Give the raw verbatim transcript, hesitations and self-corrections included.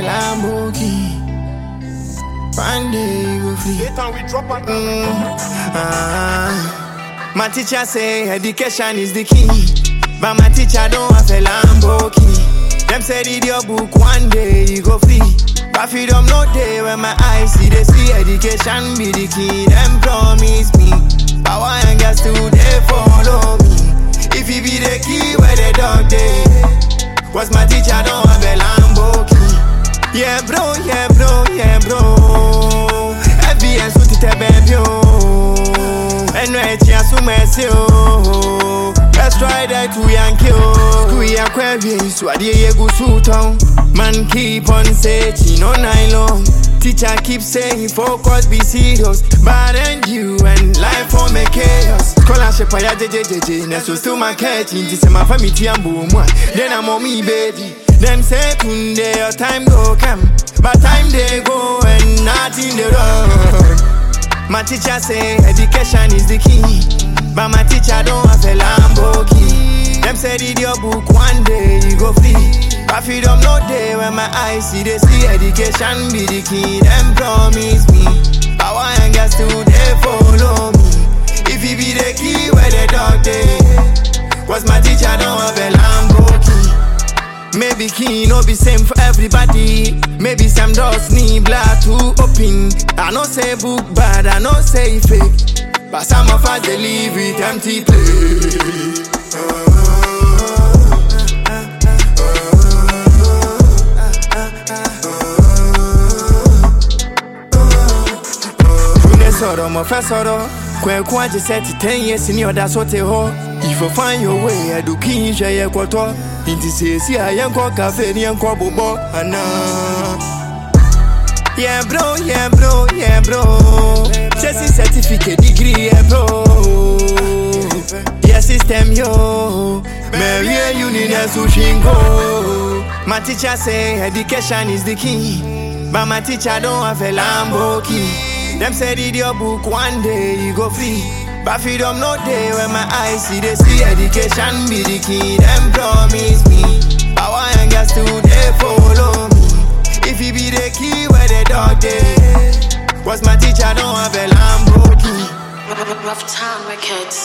Lamborghini. One day you go free. Mm, ah. My teacher say education is the key, but my teacher don't have a Lamborghini. Them say read your book, one day you go free. But freedom no day when my eyes see they see education be the key. Them promise me, but why ain't got to they follow me? If he be the key where the dog day, was my teacher don't have a Lamborghini. Yeah bro, yeah bro, yeah bro. F B S with the baby oh. And no chance to mess you. Let's try that to Yankee oh. We are queries, so I did go suit on. Man keep on searching all night long. Teacher keep saying focus, be serious. But then you and life for me chaos. Scholarship I J J J J. Next was to my catching. This is my family and boom. Then I'm on me baby. Them say today your time go come, but time they go and nothing they run. My teacher say education is the key, but my teacher don't have a Lamborghini. Them say read your book, one day you go free. But freedom no day when my eyes see they see education be the key. Them promise me, but why ain't got to they follow me? If he be the key where the dog day, was my teacher don't have a Lamborghini. Maybe key no be same for everybody. Maybe some doors need black to open. I no say book bad, I no say fake, but some of us they live with empty place. Soro mo fe soro kwen kwa je set ten years ni oda so te ho. If you find your way I do kin hwe ye kwoto. Inti se si ayen ko cafe ni enko bobo ana. Yeah bro, yeah bro, yeah bro. Chesi certificate degree yeah bro. Yeah system yo. Marry uni na sushingo. My teacher say education is the key, but my teacher don't have a Lamborghini. Them say read your book, one day you go free. But freedom no day when my eyes see they see education be the key. Them promise me, but why ain't got to they follow me? If he be the key where the dog day, was my teacher don't have a Lamborghini. Rough time records.